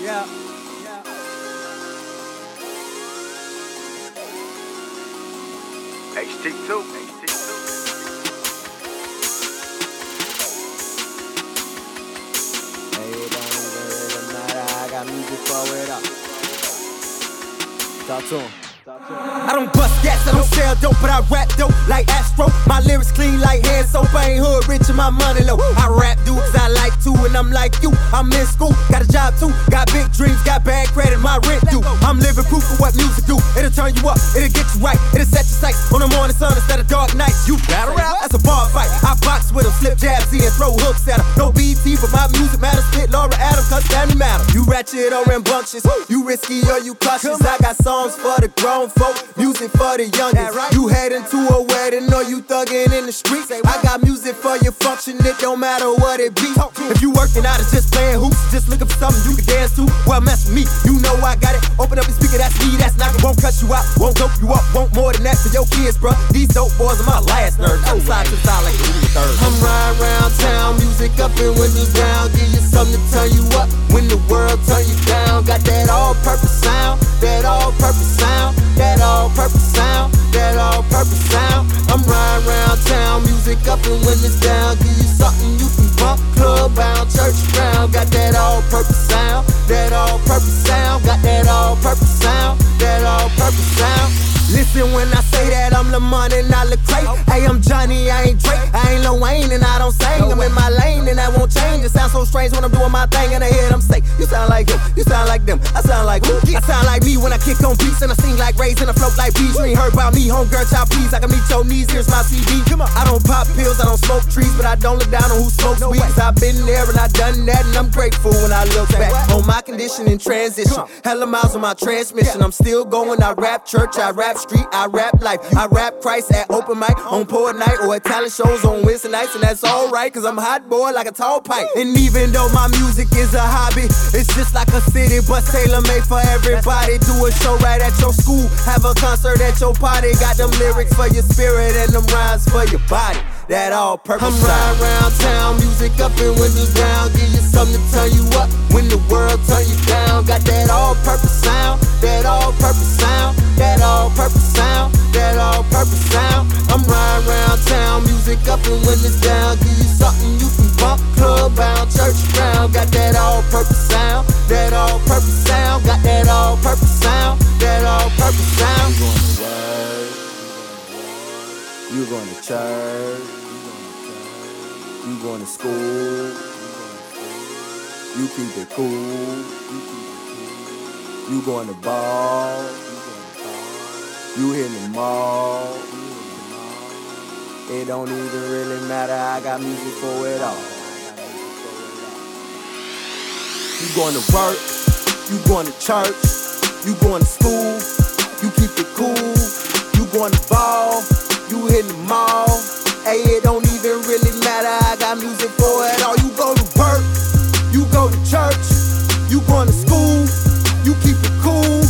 Yeah. HT2. Hey, it don't even really matter. I got music for it up. Talk to him. I don't bust gas, I don't sell dope, but I rap dope like Astro. My lyrics clean like hand soap, I ain't hood rich and my money low. I rap dude cause I like to and I'm like you. I'm in school, got a job too, got big dreams, got bad credit, my rent due. I'm living proof of what music do. It'll turn you up, it'll get you right, it'll set your sights on the morning sun instead of dark nights. You battle rap, that's a bar fight. I box with 'em, slip jabs in, throw hooks at 'em. No BT, but my music matters. Spit Laura Adams, cause family matter. You ratchet or rambunctious, you risky or you cautious. I got songs for the grown folk, music for the youngest. You heading to a wedding or you thugging in the streets. I got music for your function, it don't matter what it be. If you working out or just playing hoops, just looking for something you can dance to, well mess with me, you know I got it. Open up your speaker, that's me, that's knocking. Won't cut you out, won't dope you up, won't more than that for your kids, bruh. These dope boys are my last nerve. I'm side to side like the third. I'm riding around town, music up and windows down. Give you something to turn you up when the world turn you down. Got that all-purpose sound, that all-purpose sound, that all-purpose sound, that all-purpose sound. I'm riding around town, music up and windows down. Give you something you can bump, club bound, church ground. Got that all-purpose sound, that all-purpose sound, got that all-purpose sound, that all-purpose sound. Listen when I say that I'm Lamont and I look great. Hey, I'm Johnny, I ain't Drake, I ain't Lil Wayne and I don't sing. I'm in my lane and that won't change. It sounds so strange when I'm doing my thing and I hear them say, you sound like him, you sound like them. I sound like who? I sound like me when I kick on beats and I sing like Rays and I float like bees. You ain't heard about me, homegirl, child, please. I can meet your knees, here's my CD. Come on. I don't pop pills, I don't smoke trees, but I don't look down on who smokes weeds. I've been there and I done that and I'm grateful when I look back on my condition in transition. Hella miles on my transmission, I'm still going. I rap church, I rap street, I rap life. I rap Christ at open mic, on poet night, or at talent shows on Wednesday nights, and that's alright, cause I'm hot boy like a tall pipe. And even though my music is a hobby, it's just like a city bus tailor-made for everybody. Do a show right at your school, have a concert at your party. Got them lyrics for your spirit and them rhymes for your body. That all-purpose I'm riding around town, music up and windows down. Give you something to turn you up when the world turn you down. Got that all-purpose sound, that all-purpose sound, that all-purpose sound, that all-purpose sound. I'm riding around town, music up and windows down. Give you something you can bump, club bound, church ground. Got that all-purpose sound, that all-purpose sound, got that all-purpose sound, that all-purpose sound. You going to church, you going to school, you keep it cool, you going to ball, you hitting the mall. It don't even really matter, I got music for it all. You going to work, you going to church, you going to school, you keep it cool, you going to ball, you hitting the mall. Hey, it don't even really matter, I got music for it all. You go to work, you go to church, you going to school, you keep it cool,